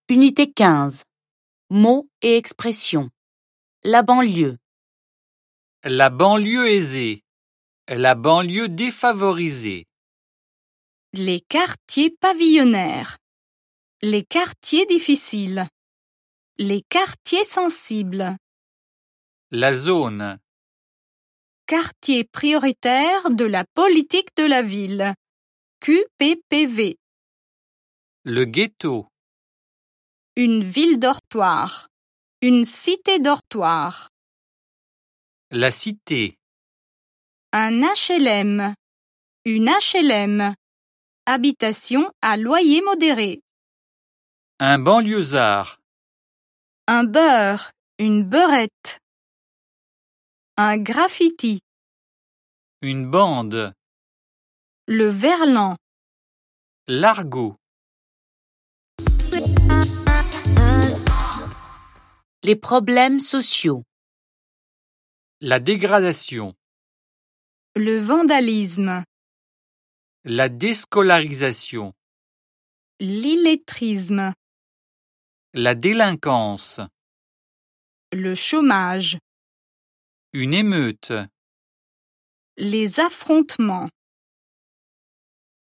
Unité 15. Mots et expressions. La banlieue. La banlieue aisée. La banlieue défavorisée. Les quartiers pavillonnaires. Les quartiers difficiles. Les quartiers sensibles. La zone. Quartier prioritaire de la politique de la ville. QPPV. Le ghetto. Une ville dortoir. Une cité dortoir. La cité. Un HLM. Une HLM. Habitation à loyer modéré. Un banlieusard. Un beurre. Une beurette. Un graffiti. Une bande. Le verlan. L'argot. Les problèmes sociaux. La dégradation. Le vandalisme. La déscolarisation. L'illettrisme. La délinquance. Le chômage. Une émeute. Les affrontements.